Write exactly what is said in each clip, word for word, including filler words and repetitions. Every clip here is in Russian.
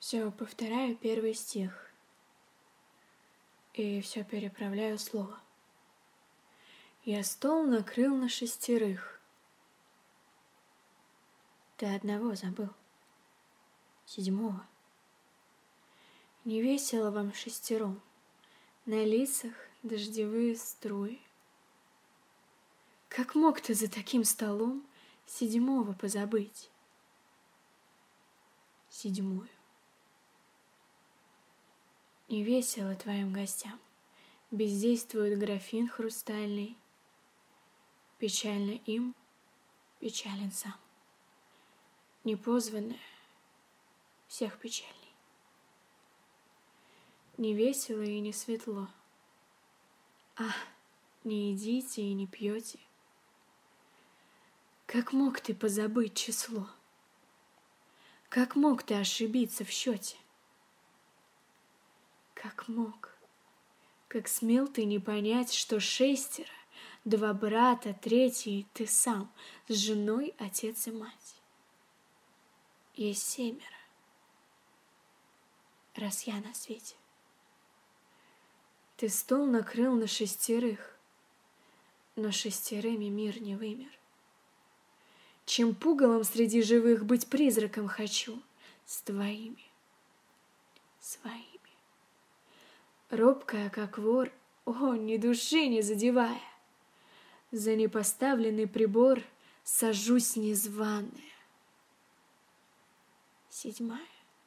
Все повторяю первый стих и все переправляю слово. Я стол накрыл на шестерых. Ты одного забыл, седьмого. Не весело вам шестером, на лицах дождевые струи. Как мог ты за таким столом седьмого позабыть? Седьмую. Не весело твоим гостям, бездействует графин хрустальный. Печально им, печален сам. Непозванная всех печальней. Не весело и не светло. Ах, не едите и не пьете. Как мог ты позабыть число? Как мог ты ошибиться в счете? Как мог? Как смел ты не понять, что шестеро, два брата, третий ты сам, с женой отец и мать? Есть семеро, раз я на свете. Ты стол накрыл на шестерых, но шестерыми мир не вымер. Чем пугалом среди живых быть призраком хочу, с твоими, своими. Робкая, как вор, о, ни души не задевая, за непоставленный прибор сажусь незваная. Седьмая.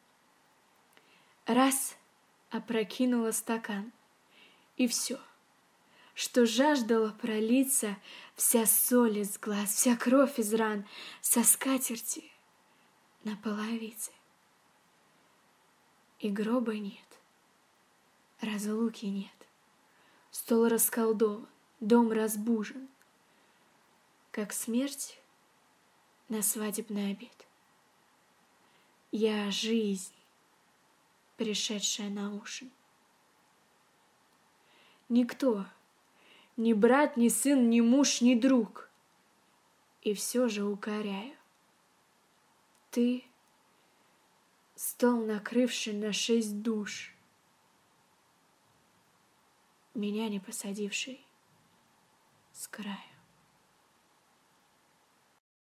Раз опрокинула стакан, и все, что жаждала пролиться, вся соль из глаз, вся кровь из ран, со скатерти на половице. И гроба нет, разлуки нет, стол расколдован, дом разбужен, как смерть на свадебный обед. Я жизнь, пришедшая на ужин. Никто, ни брат, ни сын, ни муж, ни друг, и все же укоряю. Ты, стол накрывший на шесть душ, меня не посадивший с краю.